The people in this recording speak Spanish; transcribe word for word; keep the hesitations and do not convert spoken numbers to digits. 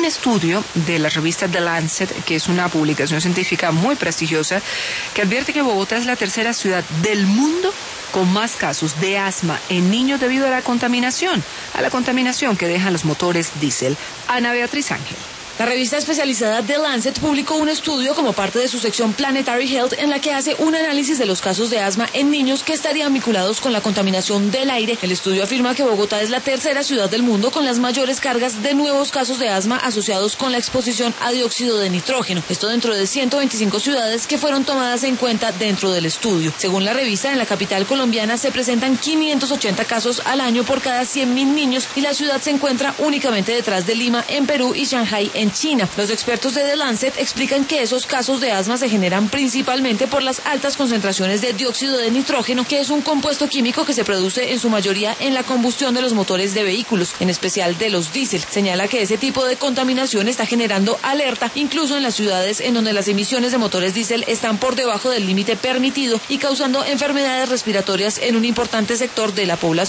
un estudio de la revista The Lancet, que es una publicación científica muy prestigiosa, que advierte que Bogotá es la tercera ciudad del mundo con más casos de asma en niños debido a la contaminación, a la contaminación que dejan los motores diésel. Ana Beatriz Ángel. La revista especializada The Lancet publicó un estudio como parte de su sección Planetary Health en la que hace un análisis de los casos de asma en niños que estarían vinculados con la contaminación del aire. El estudio afirma que Bogotá es la tercera ciudad del mundo con las mayores cargas de nuevos casos de asma asociados con la exposición a dióxido de nitrógeno. Esto dentro de ciento veinticinco ciudades que fueron tomadas en cuenta dentro del estudio. Según la revista, en la capital colombiana se presentan quinientos ochenta casos al año por cada cien mil niños y la ciudad se encuentra únicamente detrás de Lima en Perú y Shanghái en China. Los expertos de The Lancet explican que esos casos de asma se generan principalmente por las altas concentraciones de dióxido de nitrógeno, que es un compuesto químico que se produce en su mayoría en la combustión de los motores de vehículos, en especial de los diésel. Señala que ese tipo de contaminación está generando alerta incluso en las ciudades en donde las emisiones de motores diésel están por debajo del límite permitido y causando enfermedades respiratorias en un importante sector de la población.